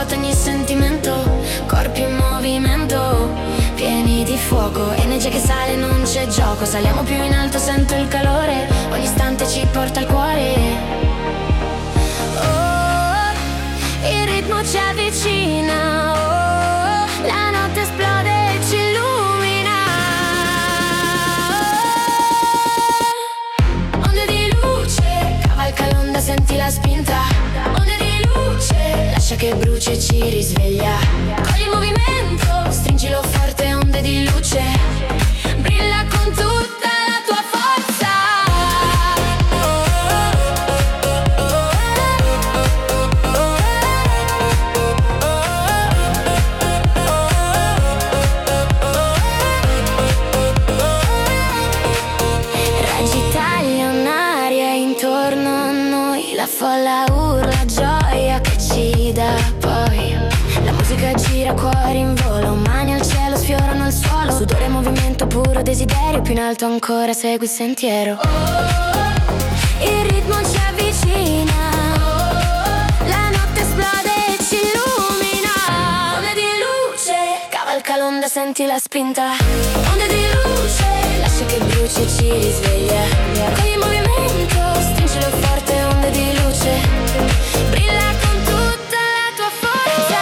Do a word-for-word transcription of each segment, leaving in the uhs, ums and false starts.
vuota ogni sentimento, corpi in movimento, pieni di fuoco, energia che sale, non c'è gioco. Saliamo più in alto, sento il calore, ogni istante ci porta al cuore. Oh, il ritmo ci avvicina, oh, la notte esplode e ci illumina. Oh, onde di luce, cavalca l'onda, senti la spinta. Onde di luce, lascia che bruci e ci risveglia. Cogli il movimento, stringilo forte, onde di luce, brilla con tutta la tua forza. Raggi tagliano un'aria intorno a noi, la folla urla gioia che ci dà poi. La musica gira, cuori in volo, mani al cielo sfiorano il suolo. Sudore, movimento, puro desiderio, più in alto ancora segui il sentiero. Oh, il ritmo ci avvicina, oh, la notte esplode e ci illumina. Onde di luce, cavalca l'onda, senti la spinta. Onde di luce, lascia che bruci e ci risveglia. Cogli il movimento, stringilo forte, onde di luce, brilla con tutta la tua forza.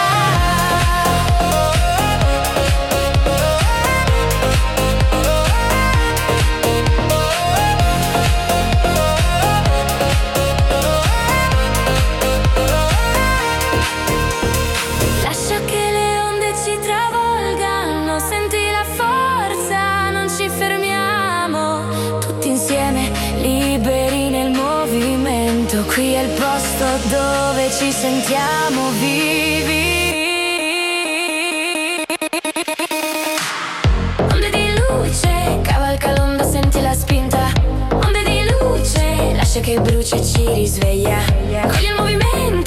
Lascia che le onde ci travolgano, senti la forza, non ci fermiamo. Tutti insieme, liberi nel movimento. Qui è il posto dove ci sentiamo vivi. Onde di luce, cavalca l'onda, senti la spinta. Onde di luce, lascia che bruci e ci risveglia. Cogli il movimento,